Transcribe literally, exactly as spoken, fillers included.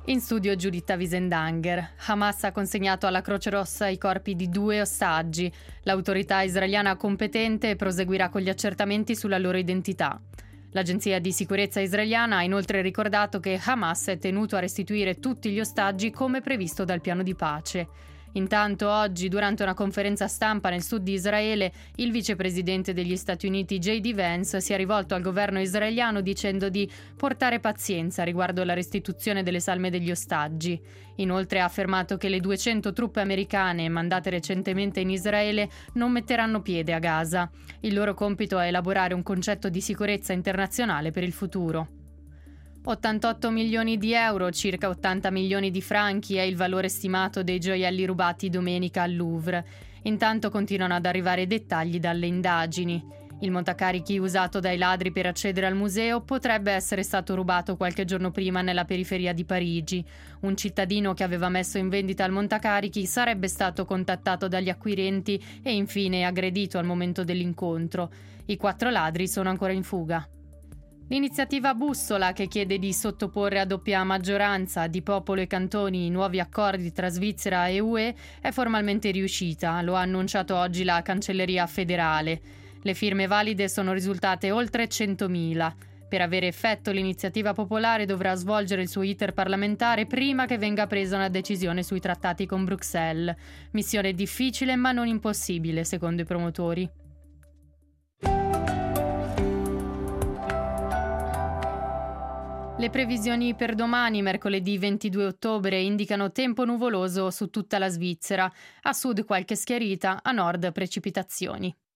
In studio Giuditta Wiesendanger. Hamas ha consegnato alla Croce Rossa i corpi di due ostaggi. L'autorità israeliana competente proseguirà con gli accertamenti sulla loro identità. L'agenzia di sicurezza israeliana ha inoltre ricordato che Hamas è tenuto a restituire tutti gli ostaggi come previsto dal piano di pace. Intanto oggi, durante una conferenza stampa nel sud di Israele, il vicepresidente degli Stati Uniti J D Vance si è rivolto al governo israeliano dicendo di portare pazienza riguardo alla restituzione delle salme degli ostaggi. Inoltre ha affermato che le duecento truppe americane mandate recentemente in Israele non metteranno piede a Gaza. Il loro compito è elaborare un concetto di sicurezza internazionale per il futuro. ottantotto milioni di euro, circa ottanta milioni di franchi, è il valore stimato dei gioielli rubati domenica al Louvre. Intanto continuano ad arrivare dettagli dalle indagini. Il montacarichi usato dai ladri per accedere al museo potrebbe essere stato rubato qualche giorno prima nella periferia di Parigi. Un cittadino che aveva messo in vendita il montacarichi sarebbe stato contattato dagli acquirenti e infine aggredito al momento dell'incontro. I quattro ladri sono ancora in fuga. L'iniziativa Bussola, che chiede di sottoporre a doppia maggioranza di popolo e cantoni i nuovi accordi tra Svizzera e U E, è formalmente riuscita, lo ha annunciato oggi la Cancelleria federale. Le firme valide sono risultate oltre centomila. Per avere effetto l'iniziativa popolare dovrà svolgere il suo iter parlamentare prima che venga presa una decisione sui trattati con Bruxelles. Missione difficile ma non impossibile, secondo i promotori. Le previsioni per domani, mercoledì ventidue ottobre, indicano tempo nuvoloso su tutta la Svizzera. A sud qualche schiarita, a nord precipitazioni.